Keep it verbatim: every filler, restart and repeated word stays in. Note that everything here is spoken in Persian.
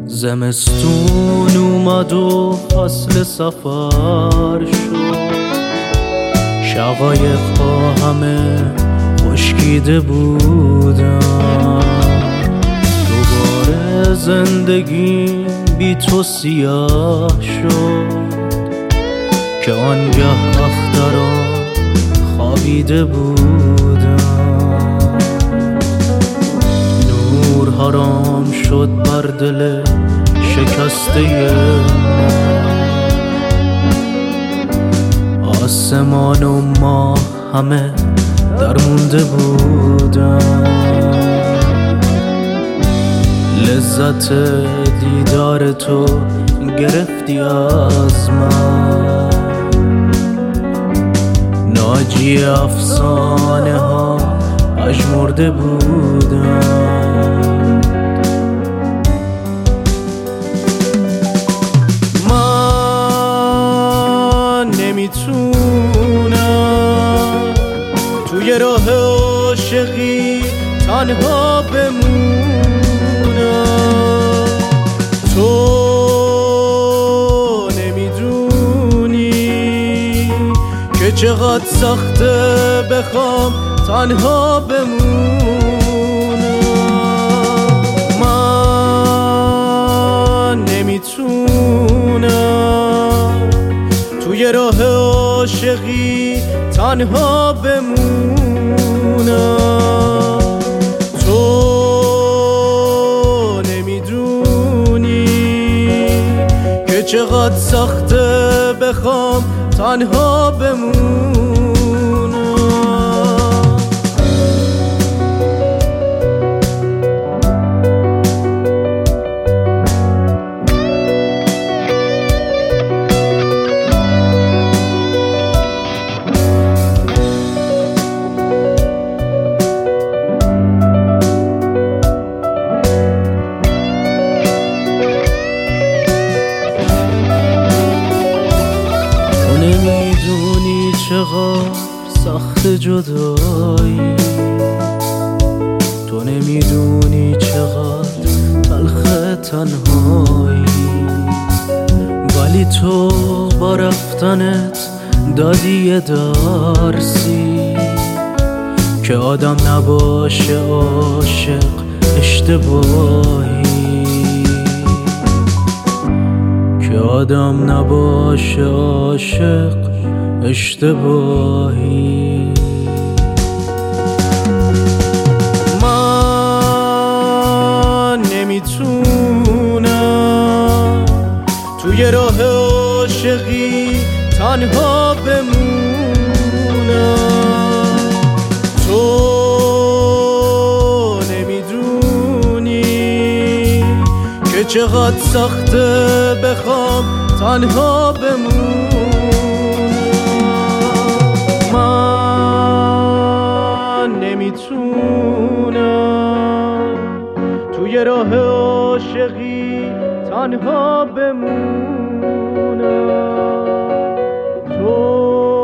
زمستون اومد و فصل سفر شد، شقایق ها همه خشکیده بودن. دوباره زندگی بی تو سیاه شد که آنگه اختران خوابیده بودن. نور حرام شد بر دل شکسته ما، آسمان و ماه همه درمونده بودن. لذت دیدار تو گرفتی از من، ناجی افسانه ها پژمرده بودن. من نمیتونم توی راه عاشقی تنها بمونم. تو نمیدونی که چقدر سخته بخوام تنها بمونم. من نمیتونم توی راه عاشقی تنها بمونم. تو نمیدونی که چقدر سخته بخوام تنها بمونم. نمیدونی چقدر سخت جدایی، تو نمیدونی چقدر تلخ تنهایی، ولی تو با رفتنت دادی یه درسی که آدم نباشه عاشق اشتباهی، که آدم نباشه عاشق اشتباهی. من نمیتونم توی راه عاشقی تنها بمونم. تو نمیدونی که چقدر سخته بخوام تنها بمونم. من نمیتونم توی راه عاشقی تنها بمونم. تو